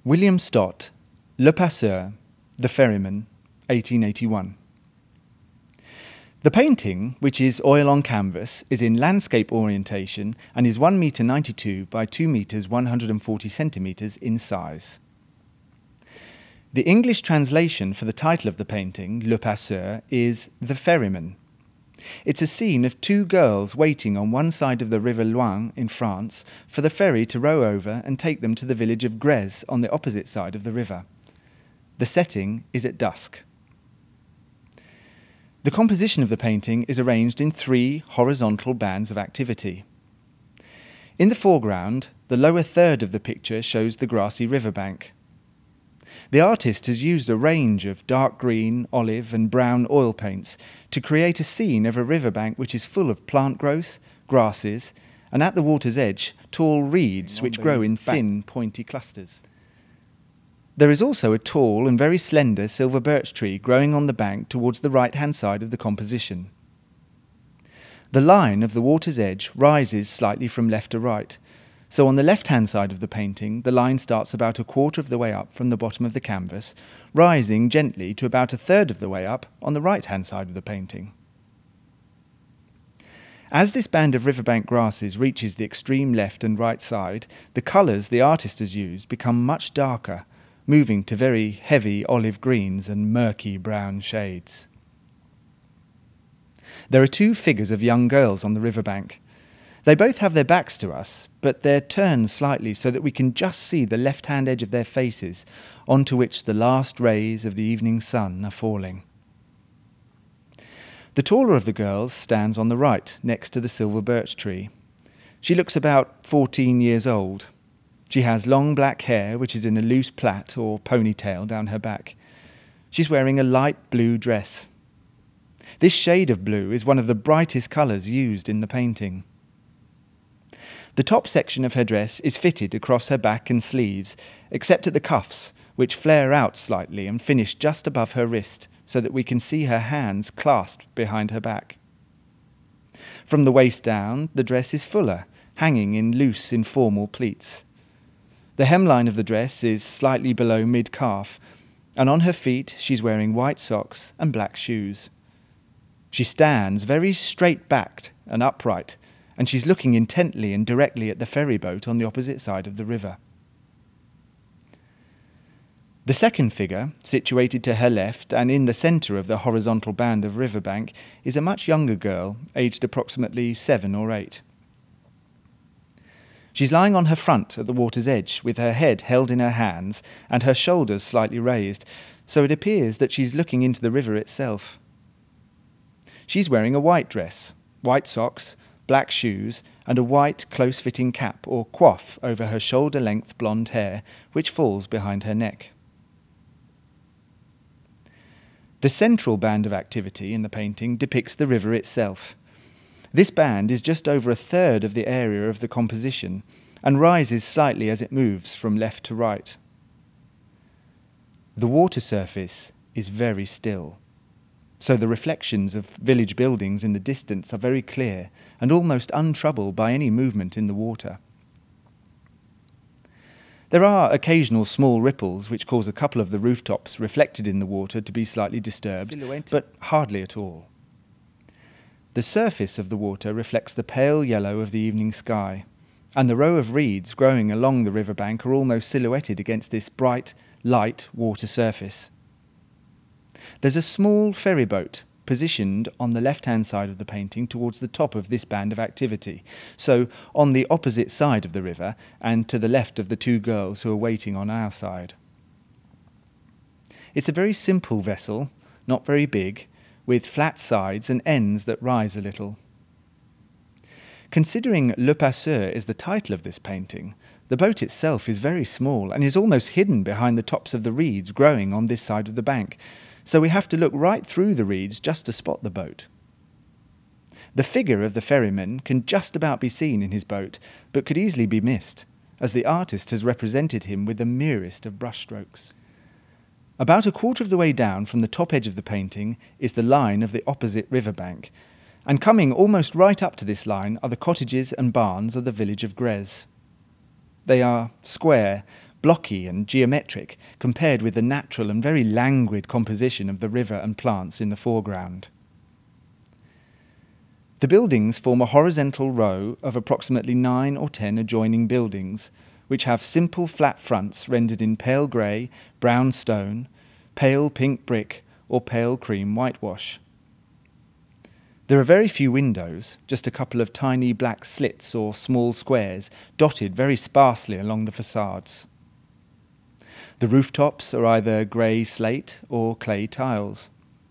William Stott, Le Passeur, The Ferryman, 1881. The painting, which is oil on canvas, is in landscape orientation and is 1 metre 92 by 2 metres 140 centimetres in size. The English translation for the title of the painting, Le Passeur, is The Ferryman. It's a scene of two girls waiting on one side of the River Loing in France for the ferry to row over and take them to the village of Grez on the opposite side of the river. The setting is at dusk. The composition of the painting is arranged in 3 horizontal bands of activity. In the foreground, the lower third of the picture shows the grassy riverbank. The artist has used a range of dark green, olive and brown oil paints to create a scene of a riverbank which is full of plant growth, grasses, and at the water's edge, tall reeds which grow in thin, pointy clusters. There is also a tall and very slender silver birch tree growing on the bank towards the right-hand side of the composition. The line of the water's edge rises slightly from left to right, so on the left-hand side of the painting, the line starts about 1/4 of the way up from the bottom of the canvas, rising gently to about 1/3 of the way up on the right-hand side of the painting. As this band of riverbank grasses reaches the extreme left and right side, the colours the artist has used become much darker, moving to very heavy olive greens and murky brown shades. There are 2 figures of young girls on the riverbank. They both have their backs to us, but they're turned slightly so that we can just see the left-hand edge of their faces, onto which the last rays of the evening sun are falling. The taller of the girls stands on the right, next to the silver birch tree. She looks about 14 years old. She has long black hair, which is in a loose plait or ponytail down her back. She's wearing a light blue dress. This shade of blue is one of the brightest colours used in the painting. The top section of her dress is fitted across her back and sleeves, except at the cuffs, which flare out slightly and finish just above her wrist, so that we can see her hands clasped behind her back. From the waist down, the dress is fuller, hanging in loose, informal pleats. The hemline of the dress is slightly below mid-calf, and on her feet she's wearing white socks and black shoes. She stands very straight-backed and upright, and she's looking intently and directly at the ferry boat on the opposite side of the river. The second figure, situated to her left and in the centre of the horizontal band of riverbank, is a much younger girl, aged approximately 7 or 8. She's lying on her front at the water's edge, with her head held in her hands and her shoulders slightly raised, so it appears that she's looking into the river itself. She's wearing a white dress, white socks, black shoes, and a white, close-fitting cap or coif over her shoulder-length blonde hair, which falls behind her neck. The central band of activity in the painting depicts the river itself. This band is just over 1/3 of the area of the composition and rises slightly as it moves from left to right. The water surface is very still, so the reflections of village buildings in the distance are very clear and almost untroubled by any movement in the water. There are occasional small ripples which cause a couple of the rooftops reflected in the water to be slightly disturbed, but hardly at all. The surface of the water reflects the pale yellow of the evening sky, and the row of reeds growing along the riverbank are almost silhouetted against this bright, light water surface. There's a small ferry boat positioned on the left-hand side of the painting towards the top of this band of activity, so on the opposite side of the river and to the left of the 2 girls who are waiting on our side. It's a very simple vessel, not very big, with flat sides and ends that rise a little. Considering Le Passeur is the title of this painting, the boat itself is very small and is almost hidden behind the tops of the reeds growing on this side of the bank, so we have to look right through the reeds just to spot the boat. The figure of the ferryman can just about be seen in his boat, but could easily be missed, as the artist has represented him with the merest of brushstrokes. About 1/4 of the way down from the top edge of the painting is the line of the opposite riverbank, and coming almost right up to this line are the cottages and barns of the village of Grez. They are square, blocky and geometric compared with the natural and very languid composition of the river and plants in the foreground. The buildings form a horizontal row of approximately 9 or 10 adjoining buildings, which have simple flat fronts rendered in pale grey, brown stone, pale pink brick, or pale cream whitewash. There are very few windows, just a couple of tiny black slits or small squares dotted very sparsely along the facades. The rooftops are either grey slate or clay tiles.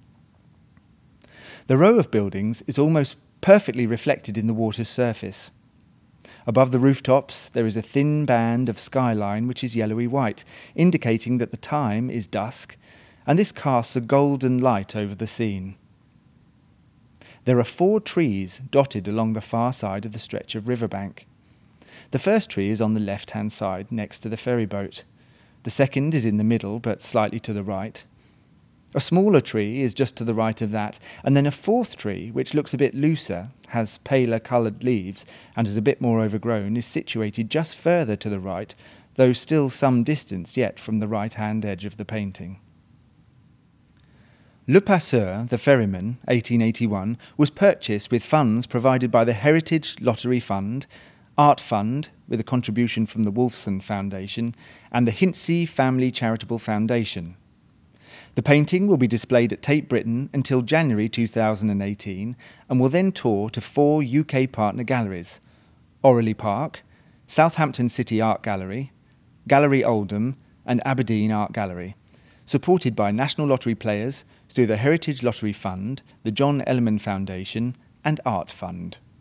The row of buildings is almost perfectly reflected in the water's surface. Above the rooftops there is a thin band of skyline which is yellowy white, indicating that the time is dusk, and this casts a golden light over the scene. There are 4 trees dotted along the far side of the stretch of riverbank. The first tree is on the left-hand side next to the ferry boat. The second is in the middle but slightly to the right. A smaller tree is just to the right of that, and then a 4th tree, which looks a bit looser, has paler coloured leaves, and is a bit more overgrown, is situated just further to the right, though still some distance yet from the right-hand edge of the painting. Le Passeur, the ferryman, 1881, was purchased with funds provided by the Heritage Lottery Fund, Art Fund, with a contribution from the Wolfson Foundation, and the Hintsey Family Charitable Foundation. The painting will be displayed at Tate Britain until January 2018 and will then tour to 4 UK partner galleries: Orley Park, Southampton City Art Gallery, Gallery Oldham and Aberdeen Art Gallery, supported by National Lottery players through the Heritage Lottery Fund, the John Ellerman Foundation and Art Fund.